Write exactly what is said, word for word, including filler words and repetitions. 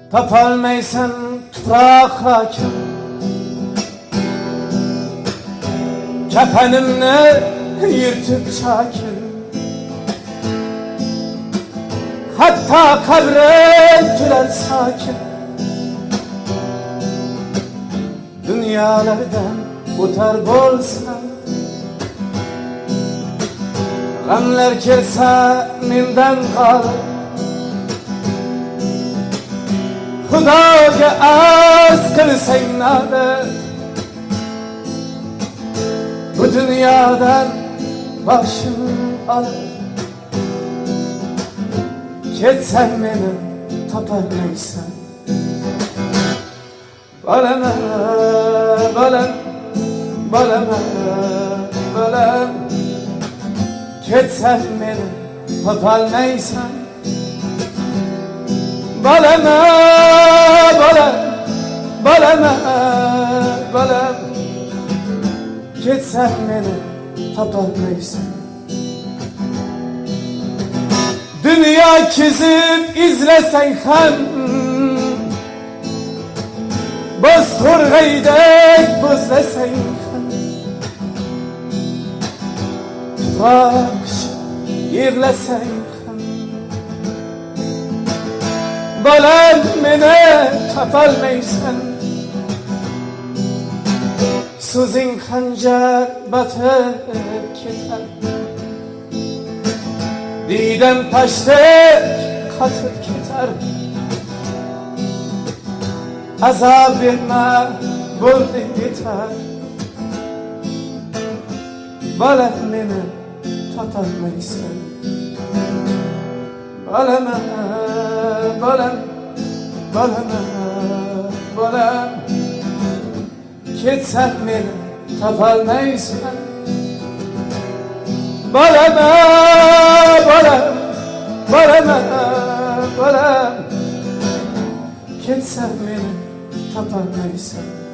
Tapolmaysan tuproq hokim, kafanimni yirtib chokin, hatto qabrim to'lar sokin. Dunyolardan o'tar bo'lsam, g'amlar kelsa mendan qolib, Xudoga arz qilsang navbat, bu dunyodan boshim olib, ketsang meni topolmaysan. Bolama, bolam, bolama, bolam, ketsang meni topolmaysan. Bolama, bolam, bolama, bolam, ketsang meni topolmaysan. Dünya kezib izlasang ham, boz to'rg'aydek bo'zlasang ham, tuproq yerlasang ham, bolam meni topolmaysan. So'zing xanjar batib ketar, didam tashdek qotib ketar. Azob berma, bo'ldi yetar. Bolam meni topolmaysan. Bolama, bolam, bolama, bolam, ketsang meni topolmaysan. Bolama, bolam, bolama, bolam, ketsang meni topolmaysan.